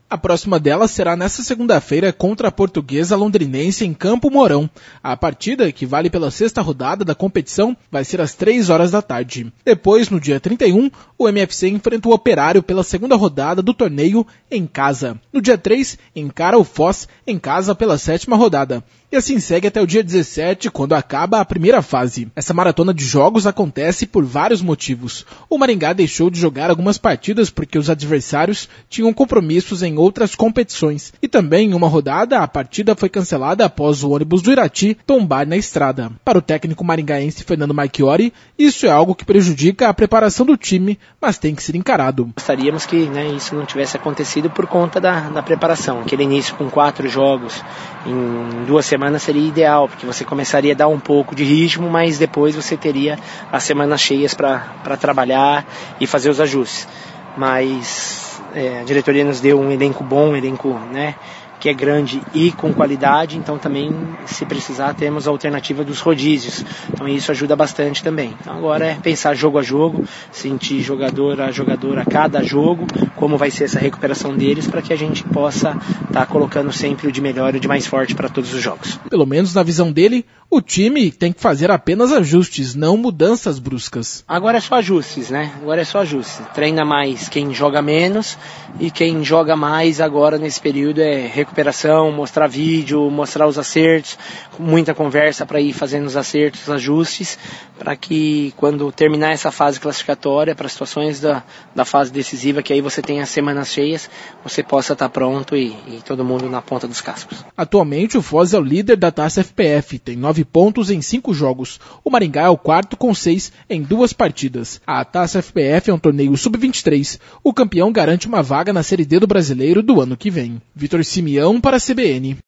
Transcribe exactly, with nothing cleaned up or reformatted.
A próxima delas será nesta segunda-feira contra a Portuguesa Londrinense em Campo Mourão. A partida, que vale pela sexta rodada da competição, vai ser às três horas da tarde. Depois, no dia trinta e um, o M F C enfrenta o Operário pela segunda rodada do torneio em casa. No dia três, encara o Foz em casa pela sétima rodada. E assim segue até o dia dezessete, quando acaba a primeira fase. Essa maratona de jogos acontece por vários motivos. O Maringá deixou de jogar algumas partidas porque os adversários tinham compromissos em outras competições. E também, em uma rodada, a partida foi cancelada após o ônibus do Irati tombar na estrada. Para o técnico maringaense Fernando Marchiori, isso é algo que prejudica a preparação do time, mas tem que ser encarado. Gostaríamos que né, isso não tivesse acontecido por conta da, da preparação. Aquele início com quatro jogos em duas semanas seria ideal, porque você começaria a dar um pouco de ritmo, mas depois você teria as semanas cheias para trabalhar e fazer os ajustes. Mas é, a diretoria nos deu um elenco bom, um elenco né, que é grande e com qualidade, então também, se precisar, temos a alternativa dos rodízios. Então isso ajuda bastante também. Então agora é pensar jogo a jogo, sentir jogador a jogador a cada jogo, como vai ser essa recuperação deles, para que a gente possa estar tá colocando sempre o de melhor e o de mais forte para todos os jogos. Pelo menos na visão dele, o time tem que fazer apenas ajustes, não mudanças bruscas. Agora é só ajustes, né? Agora é só ajustes. Treina mais quem joga menos e quem joga mais agora nesse período é recuperação, mostrar vídeo, mostrar os acertos, muita conversa para ir fazendo os acertos, os ajustes, para que quando terminar essa fase classificatória, para situações da, da fase decisiva, que aí você tem as semanas cheias, você possa estar pronto e, e todo mundo na ponta dos cascos. Atualmente o Foz é o líder da Taça F P F, tem nove pontos em cinco jogos. O Maringá é o quarto com seis em duas partidas. A Taça F P F é um torneio sub vinte e três. O campeão garante uma vaga na Série D do Brasileiro do ano que vem. Vitor Simeão para a C B N.